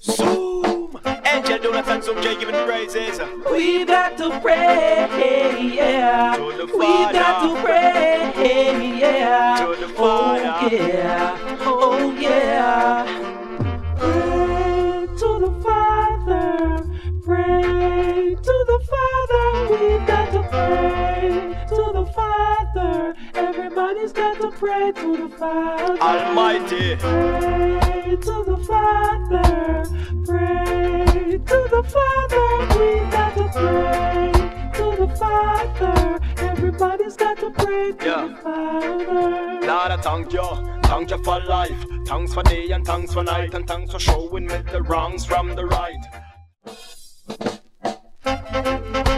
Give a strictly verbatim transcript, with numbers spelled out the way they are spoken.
Zoom! Angel Donut and Zoom J giving praises. We got to pray, yeah. To the We got to pray, yeah. To the Oh Father. yeah, oh yeah. Pray to the Father, pray to the Father. We got to pray to the Father. Everybody's got to pray to the Father. Almighty. Pray to the Father, pray to the Father. We got to pray to the Father. Everybody's got to pray to Yeah. the Father. Lord, I thank you, thank you for life. Thanks for day and thanks for night, and thanks for showing me the wrongs from the right.